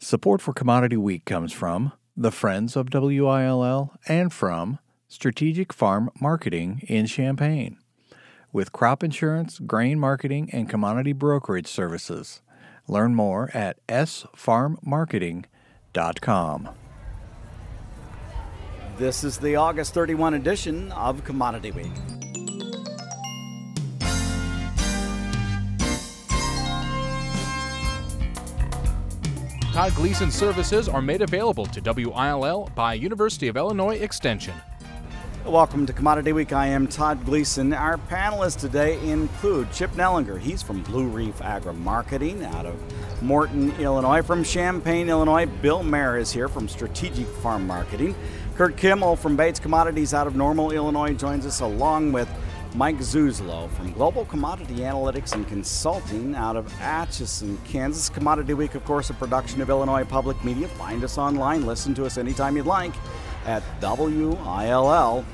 Support for Commodity Week comes from the Friends of WILL and from Strategic Farm Marketing in Champaign, with crop insurance, grain marketing, and commodity brokerage services. Learn more at sfarmmarketing.com. This is the August 31 edition of Commodity Week. Todd Gleason services are made available to WILL by University of Illinois Extension. Welcome to Commodity Week. I am Todd Gleason. Our panelists today include Chip Nellinger. He's from Blue Reef Agri-Marketing out of Morton, Illinois. From Champaign, Illinois, Bill Mayer is here from Strategic Farm Marketing. Kurt Kimmel from Bates Commodities out of Normal, Illinois joins us, along with Mike Zuzolo from Global Commodity Analytics and Consulting out of Atchison, Kansas. Commodity Week, of course, a production of Illinois Public Media. Find us online. Listen to us anytime you'd like at WILLAG.org.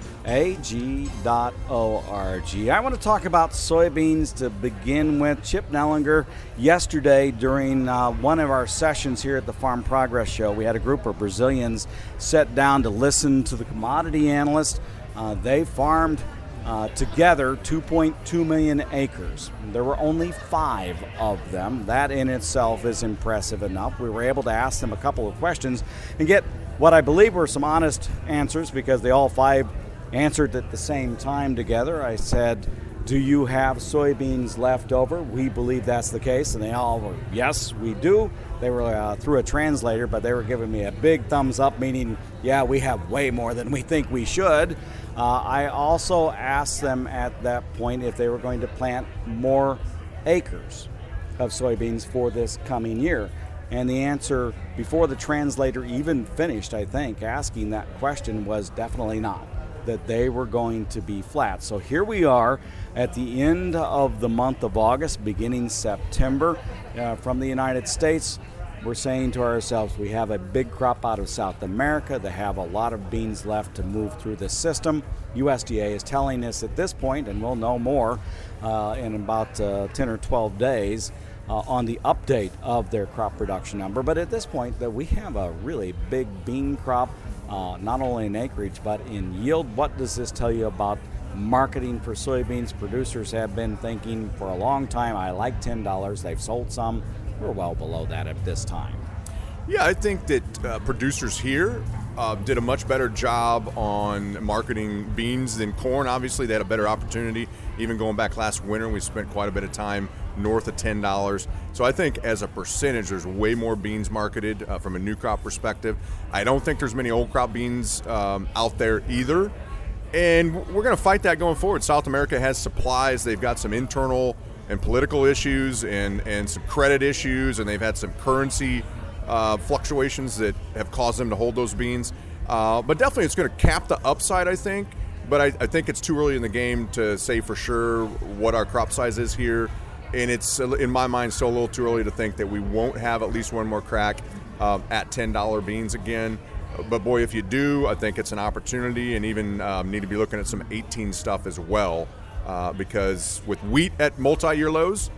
I want to talk about soybeans to begin with. Chip Nellinger, yesterday during one of our sessions here at the Farm Progress Show, we had a group of Brazilians sit down to listen to the commodity analyst. They farmed together 2.2 million acres. There were only 5 of them. That in itself is impressive enough. We were able to ask them a couple of questions and get what I believe were some honest answers, because they all 5 answered at the same time together. I said, do you have soybeans left over? We believe that's the case. And they all were, yes, we do. They were through a translator, but they were giving me a big thumbs up, meaning, yeah, we have way more than we think we should. I also asked them at that point if they were going to plant more acres of soybeans for this coming year. And the answer, before the translator even finished, I think, asking that question, was definitely not, that they were going to be flat. So here we are at the end of the month of August, beginning September. From the United States, we're saying to ourselves, we have a big crop out of South America. They have a lot of beans left to move through the system. USDA is telling us at this point, and we'll know more in about 10 or 12 days, on the update of their crop production number. But at this point, that we have a really big bean crop, not only in acreage, but in yield. What does this tell you about marketing for soybeans? Producers have been thinking for a long time, I like $10. They've sold some. We're well below that at this time. Yeah, I think that producers here did a much better job on marketing beans than corn. Obviously, they had a better opportunity. Even going back last winter, we spent quite a bit of time north of $10. So I think as a percentage, there's way more beans marketed from a new crop perspective. I don't think there's many old crop beans out there either. And we're going to fight that going forward. South America has supplies. They've got some internal and political issues and some credit issues, and they've had some currency fluctuations that have caused them to hold those beans. But definitely it's going to cap the upside, I think. But I think it's too early in the game to say for sure what our crop size is here. And it's, in my mind, still a little too early to think that we won't have at least one more crack at $10 beans again. But boy, if you do, I think it's an opportunity, and even need to be looking at some 18 stuff as well. Because with wheat at multi-year lows,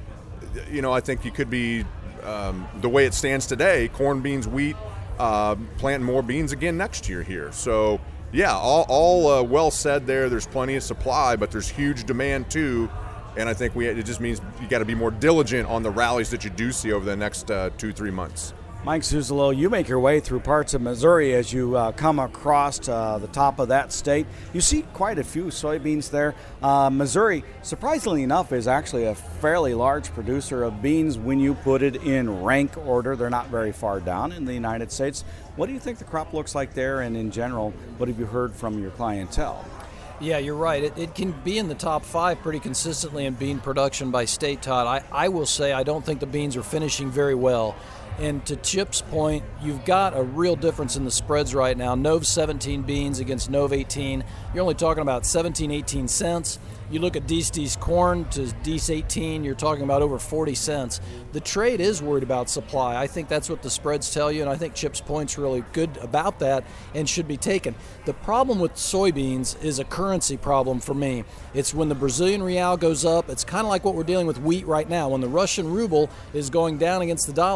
I think you could be, the way it stands today, corn, beans, wheat, planting more beans again next year here. So, yeah, all well said there. There's plenty of supply, but there's huge demand too. And I think it just means you got to be more diligent on the rallies that you do see over the next 2-3 months. Mike Zuzolo, you make your way through parts of Missouri as you come across the top of that state. You see quite a few soybeans there. Missouri, surprisingly enough, is actually a fairly large producer of beans when you put it in rank order. They're not very far down in the United States. What do you think the crop looks like there? And in general, what have you heard from your clientele? Yeah, you're right. It can be in the top 5 pretty consistently in bean production by state, Todd. I will say I don't think the beans are finishing very well. And to Chip's point, you've got a real difference in the spreads right now. Nove 17 beans against Nove 18. You're only talking about 17, 18 cents. You look at Dees corn to Dees 18, you're talking about over 40 cents. The trade is worried about supply. I think that's what the spreads tell you, and I think Chip's point's really good about that and should be taken. The problem with soybeans is a currency problem for me. It's when the Brazilian real goes up, it's kind of like what we're dealing with wheat right now. When the Russian ruble is going down against the dollar,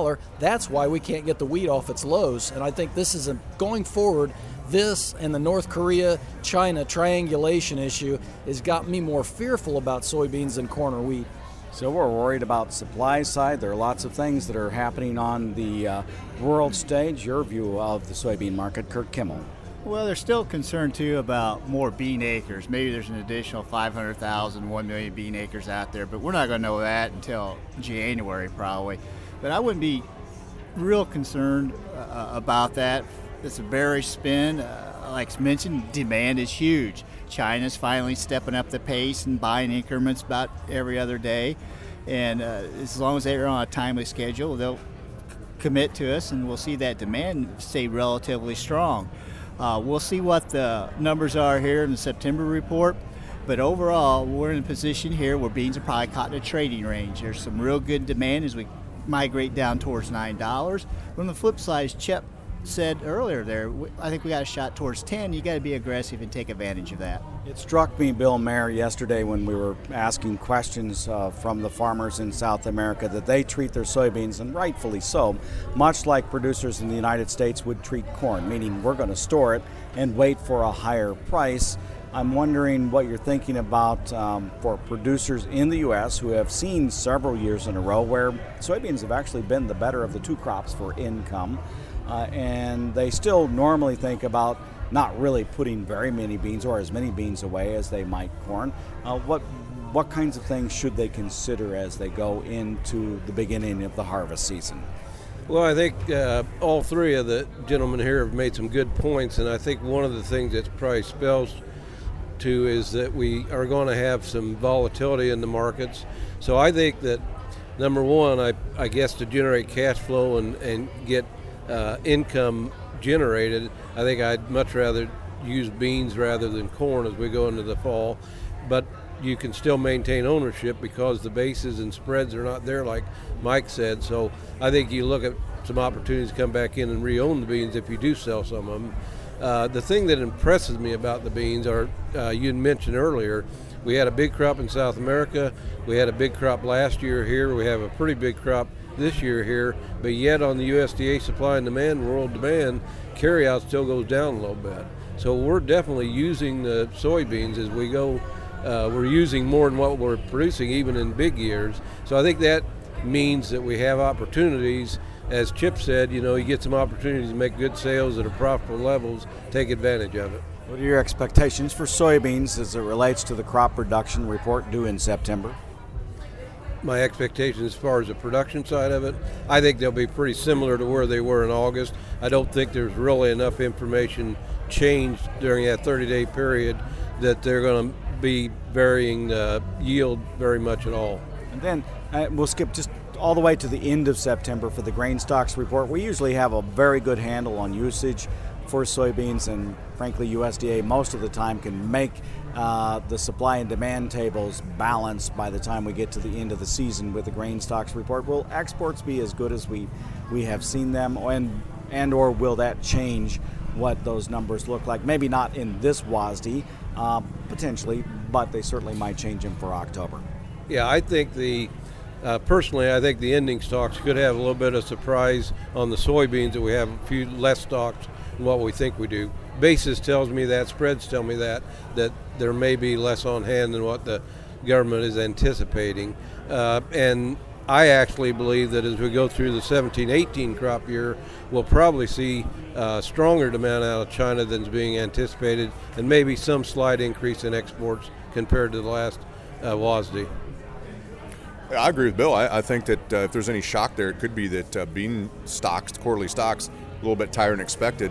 That's why we can't get the wheat off its lows. And I think this is going forward, this and the North Korea-China triangulation issue has got me more fearful about soybeans than corn or wheat. So we're worried about supply side. There are lots of things that are happening on the world stage. Your view of the soybean market, Kurt Kimmel. Well, they're still concerned, too, about more bean acres. Maybe there's an additional 500,000, 1 million bean acres out there, but we're not going to know that until January probably. But I wouldn't be real concerned about that. It's a bearish spin. Like mentioned, demand is huge. China's finally stepping up the pace and buying increments about every other day. And as long as they're on a timely schedule, they'll commit to us, and we'll see that demand stay relatively strong. We'll see what the numbers are here in the September report, but overall, we're in a position here where beans are probably caught in a trading range. There's some real good demand as we migrate down towards $9. But on the flip side, as Chip said earlier there, I think we got a shot towards 10. You got to be aggressive and take advantage of that. It struck me, Bill Mayer, yesterday when we were asking questions from the farmers in South America that they treat their soybeans, and rightfully so, much like producers in the United States would treat corn, meaning we're going to store it and wait for a higher price. I'm wondering what you're thinking about for producers in the U.S. who have seen several years in a row where soybeans have actually been the better of the two crops for income, and they still normally think about not really putting very many beans or as many beans away as they might corn. What kinds of things should they consider as they go into the beginning of the harvest season? Well, I think all three of the gentlemen here have made some good points, and I think one of the things that's probably spells to is that we are going to have some volatility in the markets. So I think that, number one, I guess to generate cash flow and get income generated, I think I'd much rather use beans rather than corn as we go into the fall. But you can still maintain ownership because the bases and spreads are not there like Mike said. So I think you look at some opportunities to come back in and re-own the beans if you do sell some of them. The thing that impresses me about the beans are, you mentioned earlier, we had a big crop in South America. We had a big crop last year here. We have a pretty big crop this year here, but yet on the USDA supply and demand, world demand, carryout still goes down a little bit. So we're definitely using the soybeans as we go. We're using more than what we're producing even in big years. So I think that means that we have opportunities. As Chip said, you get some opportunities to make good sales at profitable levels, take advantage of it. What are your expectations for soybeans as it relates to the crop production report due in September? My expectations as far as the production side of it, I think they'll be pretty similar to where they were in August. I don't think there's really enough information changed during that 30-day period that they're going to be varying yield very much at all. And then we'll skip just all the way to the end of September for the grain stocks report. We usually have a very good handle on usage for soybeans, and frankly USDA most of the time can make the supply and demand tables balanced by the time we get to the end of the season with the grain stocks report. Will exports be as good as we have seen them, and or will that change what those numbers look like? Maybe not in this WASDE, potentially, but they certainly might change them for October. Yeah, I think personally, I think the ending stocks could have a little bit of surprise on the soybeans, that we have a few less stocks than what we think we do. Basis tells me that, spreads tell me that there may be less on hand than what the government is anticipating. And I actually believe that as we go through the 17-18 crop year, we'll probably see stronger demand out of China than is being anticipated, and maybe some slight increase in exports compared to the last WASDE. I agree with Bill. I think that if there's any shock there, it could be that bean stocks, quarterly stocks, a little bit higher than expected.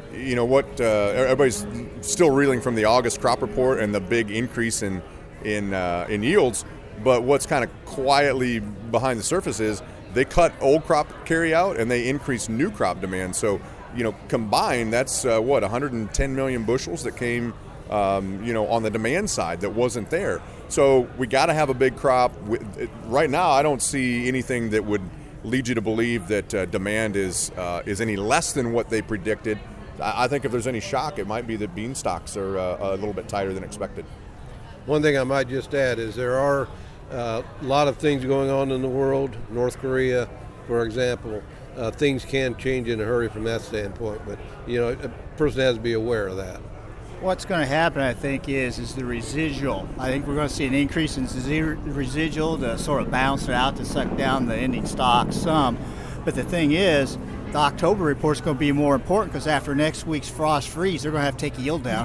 Everybody's still reeling from the August crop report and the big increase in yields. But what's kind of quietly behind the surface is they cut old crop carry out and they increased new crop demand. So, combined, that's 110 million bushels that came, on the demand side that wasn't there. So we got to have a big crop. Right now, I don't see anything that would lead you to believe that demand is any less than what they predicted. I think if there's any shock, it might be that bean stocks are a little bit tighter than expected. One thing I might just add is there are a lot of things going on in the world. North Korea, for example, things can change in a hurry from that standpoint. But a person has to be aware of that. What's going to happen, I think, is the residual. I think we're going to see an increase in the residual to sort of balance it out to suck down the ending stock some. But the thing is, the October report is going to be more important because after next week's frost freeze, they're going to have to take yield down.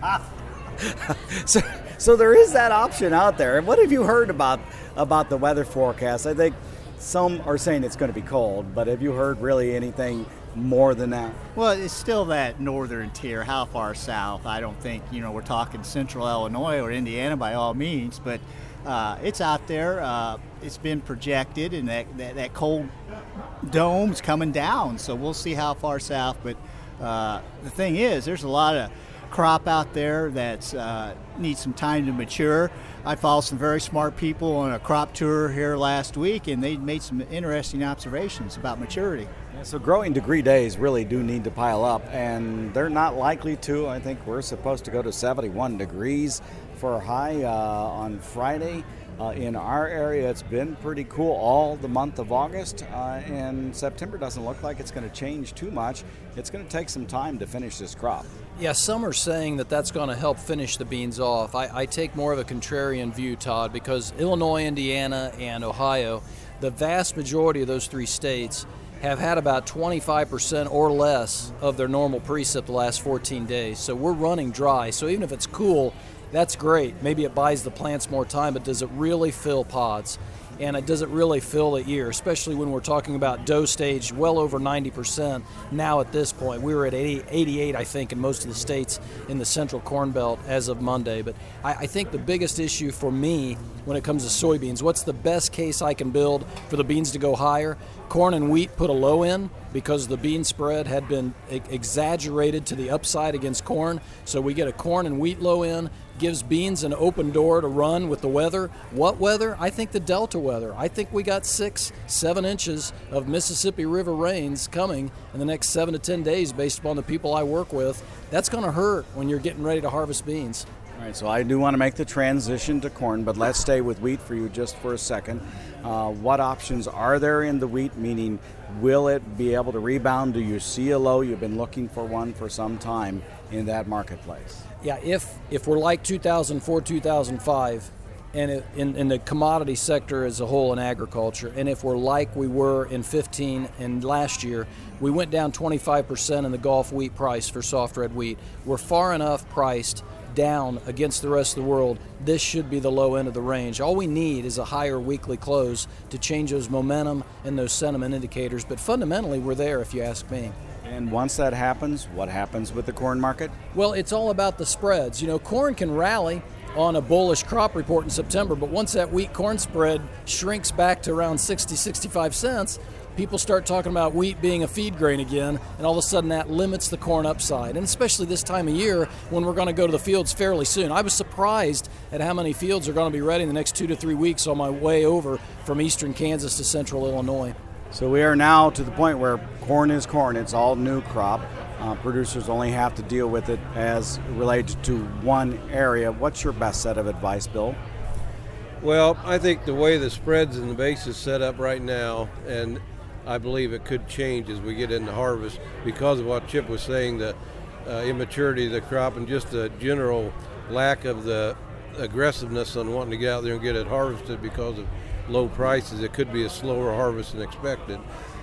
So there is that option out there. And what have you heard about the weather forecast? I think some are saying it's going to be cold, but have you heard really anything more than that? Well, it's still that northern tier. How far south? I don't think, we're talking central Illinois or Indiana by all means, but it's out there. It's been projected, and that cold dome's coming down, so we'll see how far south. But the thing is, there's a lot of crop out there that needs some time to mature. I followed some very smart people on a crop tour here last week, and they made some interesting observations about maturity. Yeah, so growing degree days really do need to pile up, and they're not likely to. I think we're supposed to go to 71 degrees for a high on Friday. In our area, it's been pretty cool all the month of August, and September doesn't look like it's going to change too much. It's going to take some time to finish this crop. Yeah, some are saying that that's going to help finish the beans off. I take more of a contrarian view, Todd, because Illinois, Indiana, and Ohio, the vast majority of those three states have had about 25% or less of their normal precip the last 14 days. So we're running dry. So even if it's cool, that's great. Maybe it buys the plants more time, but does it really fill pods? And does it really fill the ear, especially when we're talking about dough stage well over 90% now at this point. We were at 88, I think, in most of the states in the central Corn Belt as of Monday. But I think the biggest issue for me when it comes to soybeans, what's the best case I can build for the beans to go higher? Corn and wheat put a low in because the bean spread had been exaggerated to the upside against corn. So we get a corn and wheat low in, gives beans an open door to run with the weather. What weather? I think the Delta weather. I think we got 6-7 inches of Mississippi River rains coming in the next 7 to 10 days based upon the people I work with. That's going to hurt when you're getting ready to harvest beans. All right, so I do want to make the transition to corn, but let's stay with wheat for you just for a second. What options are there in the wheat, meaning will it be able to rebound? Do you see a low? You've been looking for one for some time in that marketplace. Yeah, if we're like 2004, 2005, and in the commodity sector as a whole in agriculture, and if we're like we were in 15 and last year, we went down 25% in the Gulf wheat price for soft red wheat. We're far enough priced down against the rest of the world. This should be the low end of the range. All we need is a higher weekly close to change those momentum and those sentiment indicators, but fundamentally we're there if you ask me. And once that happens, what happens with the corn market? Well, it's all about the spreads. Corn can rally on a bullish crop report in September, but once that wheat corn spread shrinks back to around 60, 65 cents, people start talking about wheat being a feed grain again, and all of a sudden that limits the corn upside, and especially this time of year when we're going to go to the fields fairly soon. I was surprised at how many fields are going to be ready in the next 2 to 3 weeks on my way over from eastern Kansas to central Illinois. So we are now to the point where corn is corn. It's all new crop. Producers only have to deal with it as related to one area. What's your best set of advice, Bill? Well, I think the way the spreads and the base is set up right now, and I believe it could change as we get into harvest because of what Chip was saying, the immaturity of the crop and just the general lack of the aggressiveness on wanting to get out there and get it harvested because of low prices. It could be a slower harvest than expected.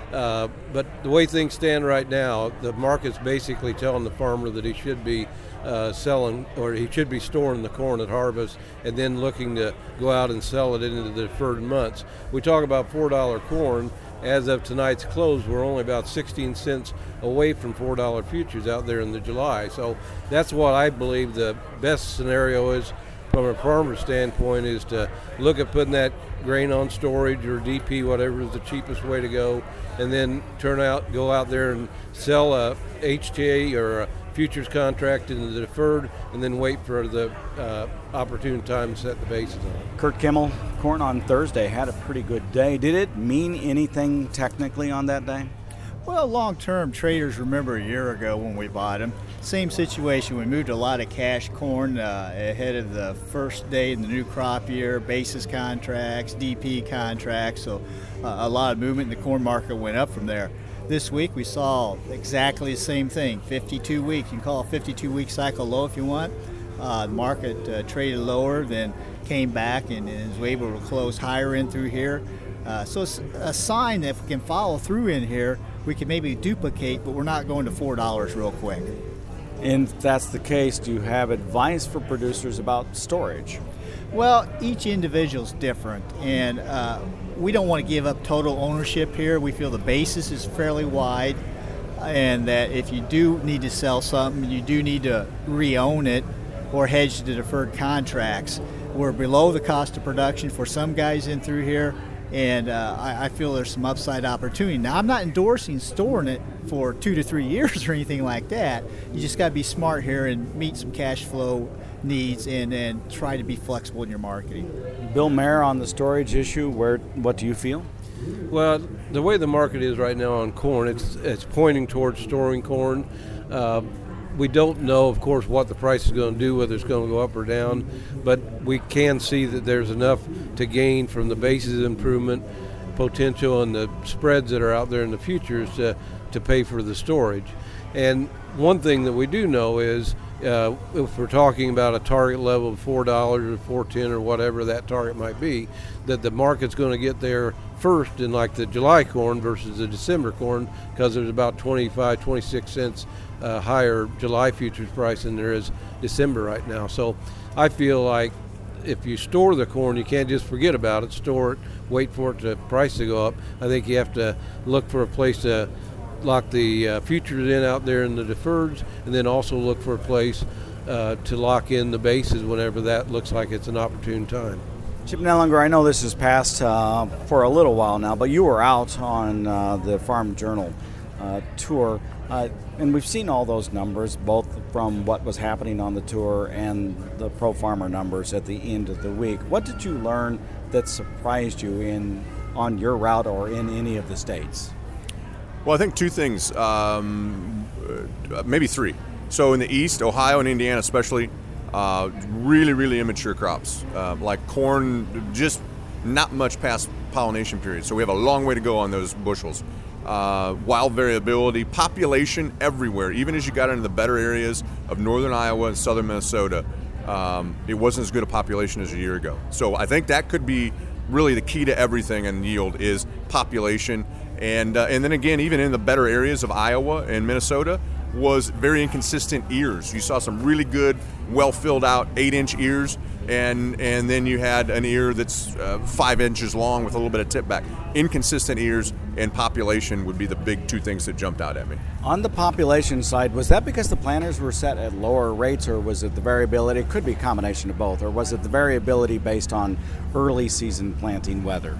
But the way things stand right now, the market's basically telling the farmer that he should be selling, or he should be storing the corn at harvest and then looking to go out and sell it into the deferred months. We talk about $4 corn. As of tonight's close, we're only about 16 cents away from $4 futures out there in the July. So that's what I believe the best scenario is from a farmer's standpoint, is to look at putting that grain on storage or DP, whatever is the cheapest way to go, and then go out there and sell a HTA or a futures contract in the deferred, and then wait for the opportune time to set the bases on it. Kurt Kimmel, corn on Thursday had a pretty good day. Did it mean anything technically on that day? Well, long-term traders remember a year ago when we bought them. Same situation. We moved a lot of cash corn ahead of the first day in the new crop year, basis contracts, DP contracts, so a lot of movement in the corn market went up from there. This week we saw exactly the same thing, 52 week. You can call it a 52-week cycle low if you want. The market traded lower, then came back and is able to close higher in through here. So it's a sign that if we can follow through in here, we can maybe duplicate, but we're not going to $4 real quick. And if that's the case, do you have advice for producers about storage? Well, each individual is different, and we don't want to give up total ownership here. We feel the basis is fairly wide, and that if you do need to sell something, you do need to re-own it or hedge the deferred contracts. We're below the cost of production for some guys in through here, and I feel there's some upside opportunity. Now, I'm not endorsing storing it for 2 to 3 years or anything like that. You just got to be smart here and meet some cash flow needs and try to be flexible in your marketing. Bill Mayer, on the storage issue, what do you feel? Well, the way the market is right now on corn, it's pointing towards storing corn. We don't know, of course, what the price is going to do, whether it's going to go up or down, but we can see that there's enough to gain from the basis improvement potential and the spreads that are out there in the futures to pay for the storage. And one thing that we do know is if we're talking about a target level of $4 or $4.10 or whatever that target might be, that the market's going to get there first in like the July corn versus the December corn, because there's about 26 cents higher July futures price than there is December right now. So I feel like if you store the corn, you can't just forget about it, store it, wait for it to price to go up. I think you have to look for a place to lock the futures in out there in the deferreds, and then also look for a place to lock in the bases whenever that looks like it's an opportune time. Chip Nellinger, I know this has passed for a little while now, but you were out on the Farm Journal tour, and we've seen all those numbers, both from what was happening on the tour and the Pro Farmer numbers at the end of the week. What did you learn that surprised you on your route or in any of the states? Well, I think two things, maybe three. So in the East, Ohio and Indiana especially, really, really immature crops. Like corn, just not much past pollination period. So we have a long way to go on those bushels. Wild variability, population everywhere. Even as you got into the better areas of northern Iowa and southern Minnesota, it wasn't as good a population as a year ago. So I think that could be really the key to everything in yield is population. And then again, even in the better areas of Iowa and Minnesota, was very inconsistent ears. You saw some really good, well-filled out 8-inch ears, and then you had an ear that's 5 inches long with a little bit of tip back. Inconsistent ears and population would be the big two things that jumped out at me. On the population side, was that because the planters were set at lower rates, or was it the variability? It could be a combination of both, or was it the variability based on early season planting weather?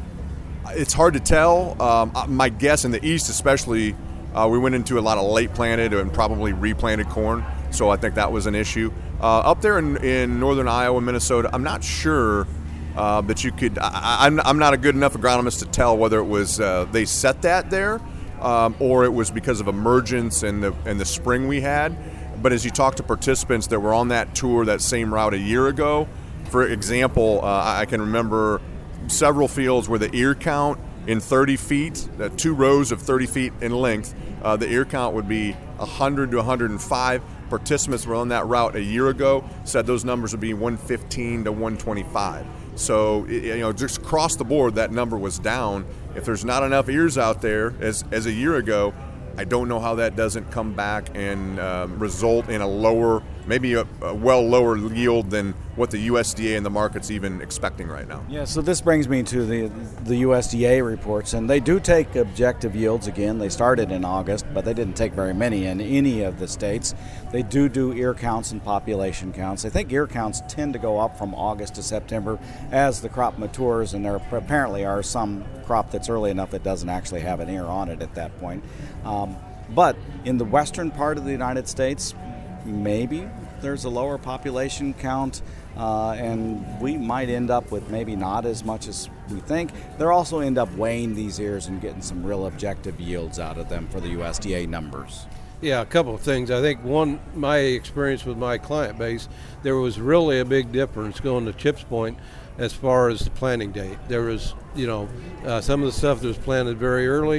It's hard to tell. My guess in the East especially, we went into a lot of late planted and probably replanted corn, so I think that was an issue. Up there in northern Iowa, Minnesota, I'm not sure, but you could. I'm not a good enough agronomist to tell whether it was they set that there, or it was because of emergence and the spring we had. But as you talk to participants that were on that tour, that same route a year ago, for example, I can remember several fields where the ear count in 30 feet, 2 rows of 30 feet in length, the ear count would be 100 to 105. Participants were on that route a year ago, said those numbers would be 115 to 125. So, just across the board, that number was down. If there's not enough ears out there as a year ago, I don't know how that doesn't come back and result in a lower, maybe a lower yield than what the USDA and the market's even expecting right now. Yeah, so this brings me to the USDA reports, and they do take objective yields again. They started in August, but they didn't take very many in any of the states. They do ear counts and population counts. I think ear counts tend to go up from August to September as the crop matures, and there apparently are some crop that's early enough that doesn't actually have an ear on it at that point. But in the western part of the United States, maybe there's a lower population count, and we might end up with maybe not as much as we think. They'll also end up weighing these ears and getting some real objective yields out of them for the USDA numbers. Yeah, a couple of things. I think one, my experience with my client base, there was really a big difference going to Chip's point as far as the planting date. There was, some of the stuff that was planted very early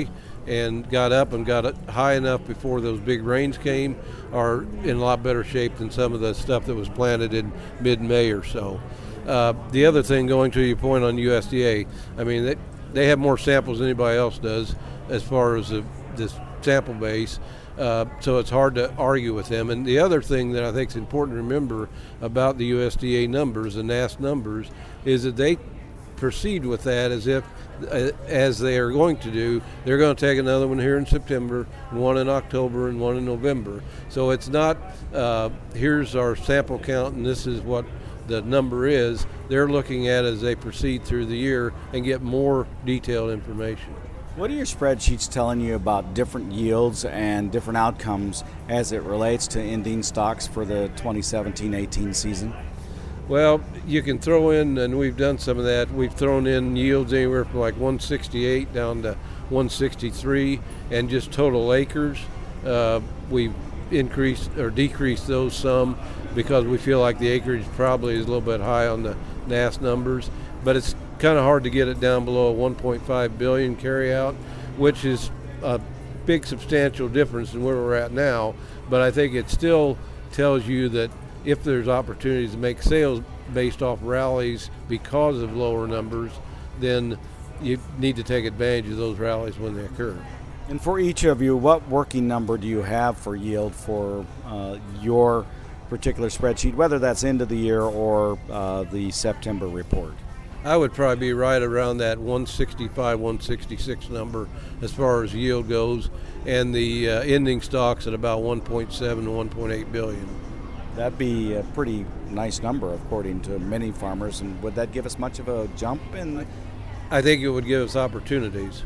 and got up and got it high enough before those big rains came are in a lot better shape than some of the stuff that was planted in mid-May or so. The other thing, going to your point on USDA, I mean, they have more samples than anybody else does as far as this sample base, so it's hard to argue with them. And the other thing that I think is important to remember about the USDA numbers, the NASS numbers, is that they proceed with that as if, as they are going to do, they're going to take another one here in September, one in October, and one in November. So it's not, here's our sample count and this is what the number is. They're looking at as they proceed through the year and get more detailed information. What are your spreadsheets telling you about different yields and different outcomes as it relates to ending stocks for the 2017-18 season? Well, you can throw in, and we've done some of that, we've thrown in yields anywhere from like 168 down to 163, and just total acres. We've increased or decreased those some because we feel like the acreage probably is a little bit high on the NASS numbers, but it's kind of hard to get it down below a 1.5 billion carryout, which is a big substantial difference in where we're at now. But I think it still tells you that if there's opportunities to make sales based off rallies because of lower numbers, then you need to take advantage of those rallies when they occur. And for each of you, what working number do you have for yield for your particular spreadsheet, whether that's end of the year or the September report? I would probably be right around that 165, 166 number as far as yield goes, and the ending stocks at about 1.7 to 1.8 billion. That'd be a pretty nice number according to many farmers, and would that give us much of a jump in? I think it would give us opportunities.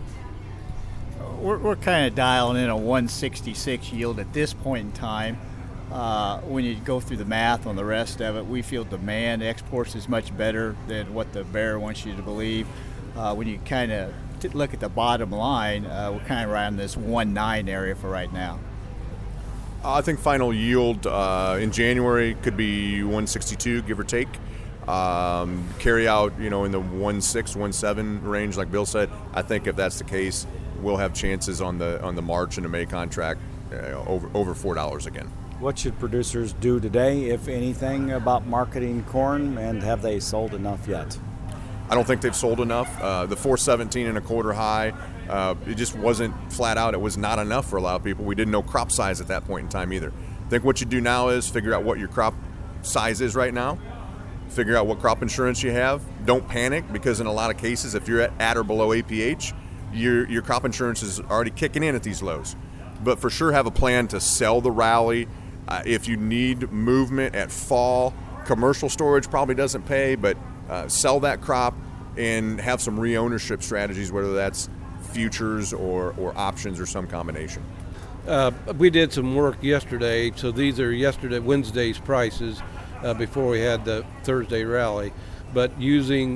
We're kind of dialing in a 166 yield at this point in time. When you go through the math on the rest of it, we feel demand exports is much better than what the bearer wants you to believe. When you kind of look at the bottom line, we're kind of around this 1.9 area for right now. I think final yield in January could be 162, give or take. Carry out, in the 1.6, 1.7 range, like Bill said. I think if that's the case, we'll have chances on the March and the May contract over $4 again. What should producers do today, if anything, about marketing corn, and have they sold enough yet? I don't think they've sold enough. The 417 and a quarter high, it just wasn't flat out. It was not enough for a lot of people. We didn't know crop size at that point in time either. I think what you do now is figure out what your crop size is right now, figure out what crop insurance you have. Don't panic, because in a lot of cases, if you're at or below APH, your crop insurance is already kicking in at these lows. But for sure have a plan to sell the rally. If you need movement at fall, commercial storage probably doesn't pay, but sell that crop and have some re-ownership strategies, whether that's futures or options or some combination. We did some work yesterday, so these are Wednesday's prices before we had the Thursday rally. But using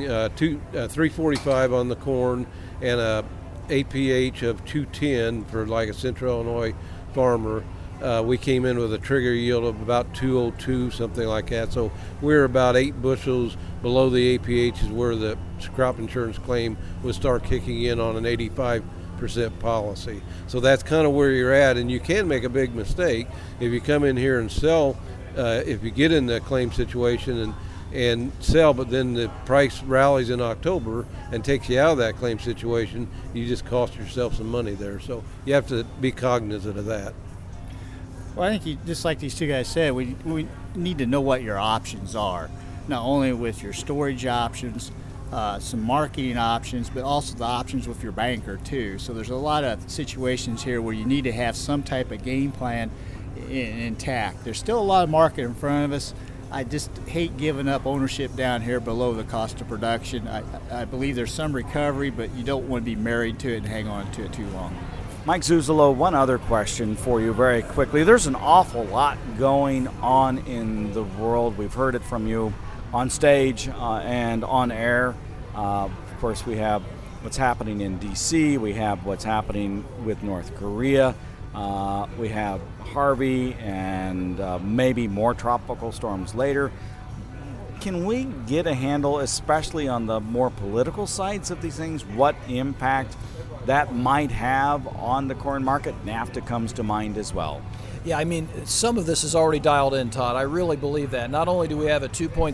345 on the corn and a APH of 210 for like a Central Illinois farmer, we came in with a trigger yield of about 202, something like that. So we're about 8 bushels below the APH is where the crop insurance claim would start kicking in on an 85% policy. So that's kind of where you're at, and you can make a big mistake if you come in here and sell, if you get in the claim situation and sell, but then the price rallies in October and takes you out of that claim situation, you just cost yourself some money there. So you have to be cognizant of that. Well, I think just like these two guys said, we need to know what your options are, not only with your storage options, some marketing options, but also the options with your banker too. So there's a lot of situations here where you need to have some type of game plan intact. There's still a lot of market in front of us. I just hate giving up ownership down here below the cost of production. I believe there's some recovery, but you don't want to be married to it and hang on to it too long. Mike Zuzolo, one other question for you very quickly. There's an awful lot going on in the world. We've heard it from you on stage and on air. Of course, we have what's happening in D.C. We have what's happening with North Korea. We have Harvey and maybe more tropical storms later. Can we get a handle, especially on the more political sides of these things, what impact that might have on the corn market? NAFTA comes to mind as well. Yeah, I mean, some of this is already dialed in, Todd. I really believe that. Not only do we have a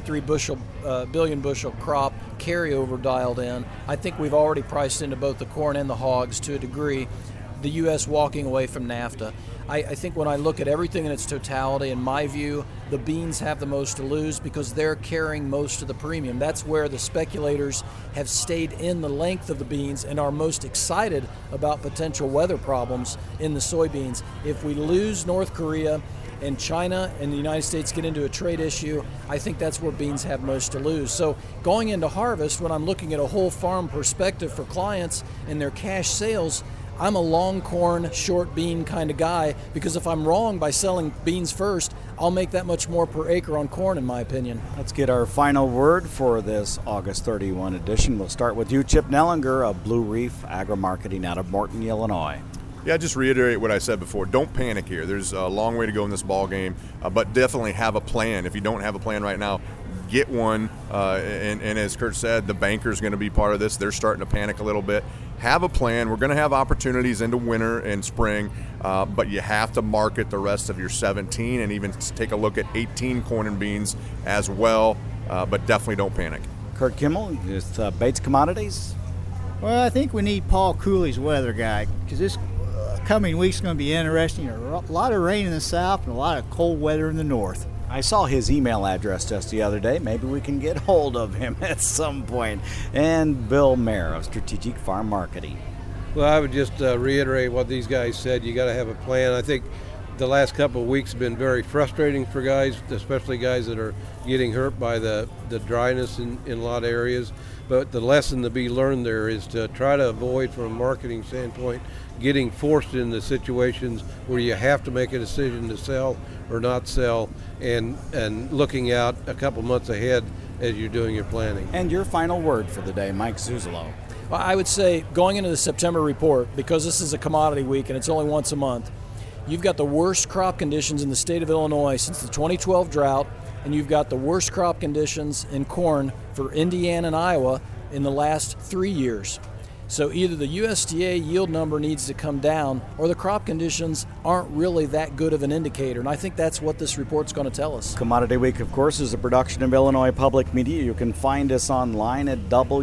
2.3 billion bushel crop carryover dialed in, I think we've already priced into both the corn and the hogs to a degree, the U.S. walking away from NAFTA. I think when I look at everything in its totality, in my view, the beans have the most to lose because they're carrying most of the premium. That's where the speculators have stayed in the length of the beans and are most excited about potential weather problems in the soybeans. If we lose North Korea and China and the United States get into a trade issue, I think that's where beans have most to lose. So going into harvest, when I'm looking at a whole farm perspective for clients and their cash sales, I'm a long corn, short bean kind of guy because if I'm wrong by selling beans first, I'll make that much more per acre on corn, in my opinion. Let's get our final word for this August 31 edition. We'll start with you, Chip Nellinger of Blue Reef Agri-Marketing out of Morton, Illinois. Yeah, just reiterate what I said before. Don't panic here. There's a long way to go in this ball game, but definitely have a plan. If you don't have a plan right now, get one. And as Kurt said, the banker's going to be part of this. They're starting to panic a little bit. Have a plan. We're going to have opportunities into winter and spring, but you have to market the rest of your 17 and even take a look at 18 corn and beans as well, but definitely don't panic. Kurt Kimmel with Bates Commodities. Well, I think we need Paul Cooley's weather guy because this coming week's going to be interesting. A lot of rain in the south and a lot of cold weather in the north. I saw his email address just the other day. Maybe we can get hold of him at some point. And Bill Mayer of Strategic Farm Marketing. Well, I would just reiterate what these guys said. You got to have a plan. I think the last couple of weeks have been very frustrating for guys, especially guys that are getting hurt by the dryness in a lot of areas. But the lesson to be learned there is to try to avoid, from a marketing standpoint, getting forced into situations where you have to make a decision to sell or not sell, and looking out a couple months ahead as you're doing your planning. And your final word for the day, Mike Zuzolo. Well, I would say going into the September report, because this is a commodity week and it's only once a month, you've got the worst crop conditions in the state of Illinois since the 2012 drought, and you've got the worst crop conditions in corn for Indiana and Iowa in the last 3 years. So either the USDA yield number needs to come down or the crop conditions aren't really that good of an indicator. And I think that's what this report's going to tell us. Commodity Week, of course, is a production of Illinois Public Media. You can find us online at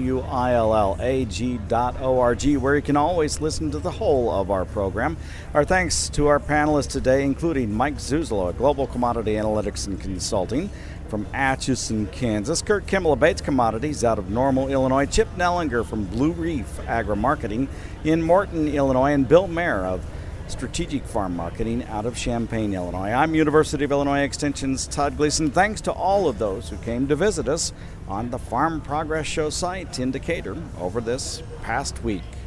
WILLAG.org, where you can always listen to the whole of our program. Our thanks to our panelists today, including Mike Zuzolo at Global Commodity Analytics and Consulting from Atchison, Kansas, Kurt Kimmel of Bates Commodities out of Normal, Illinois, Chip Nellinger from Blue Reef Agri-Marketing in Morton, Illinois, and Bill Mayer of Strategic Farm Marketing out of Champaign, Illinois. I'm University of Illinois Extension's Todd Gleason. Thanks to all of those who came to visit us on the Farm Progress Show site in Decatur over this past week.